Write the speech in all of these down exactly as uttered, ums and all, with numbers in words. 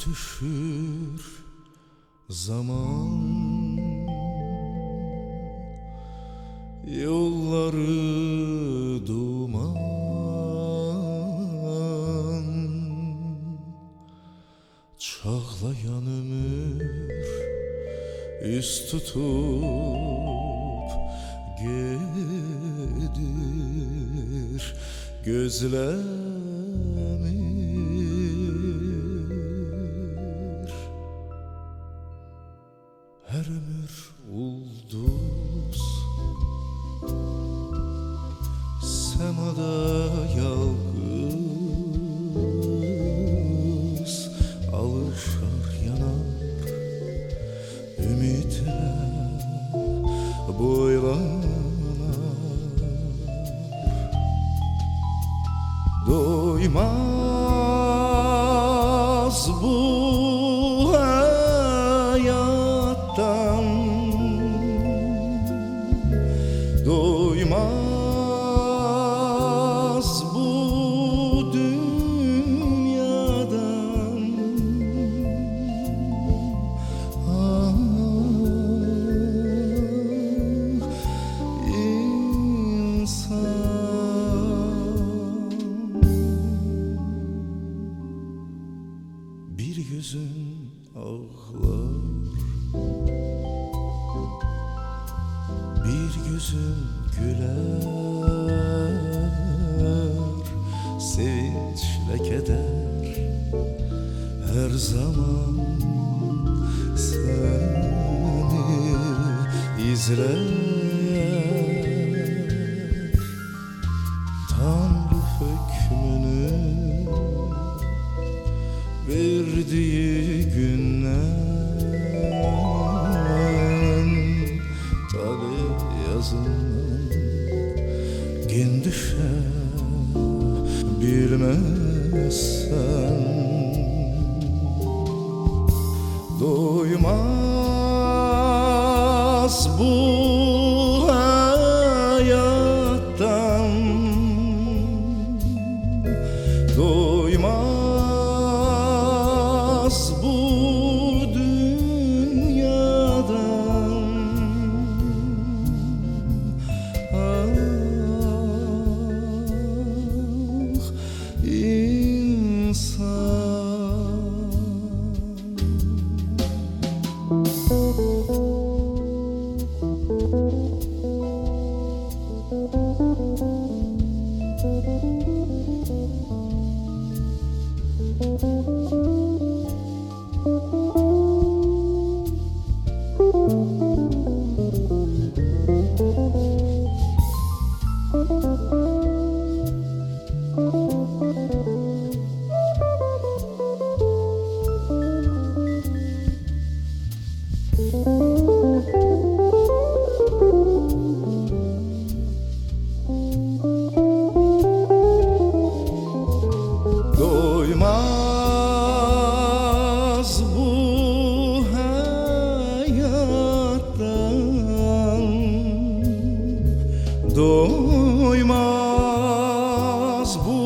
Ötüşür zaman, yolları duman, çağlayan ömür üst tutup gelir gözlemir. Her ömür ulduz semada yalgız alışar yanar ümite boylanar. Doymaz bu hayattan, doymaz bu dünyadan. Ah, insan. Bir yüzün ağlar, bir yüzün güler. Sevinçle keder her zaman seni izler. Tanrı hükmünü verdiği günden tadı yazın gün düşer bilmezsen. Doymaz bu hayattan, doymaz bu dünyadan. Ah, insan. Doymaz bu hayattan, doymaz bu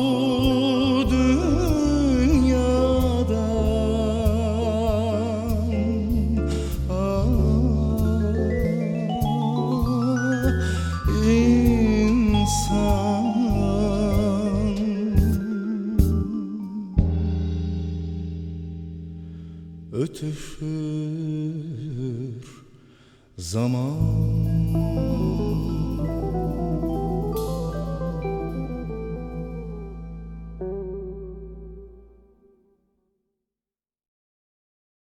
dünyadan. Ah, insan. Ötüşür zaman,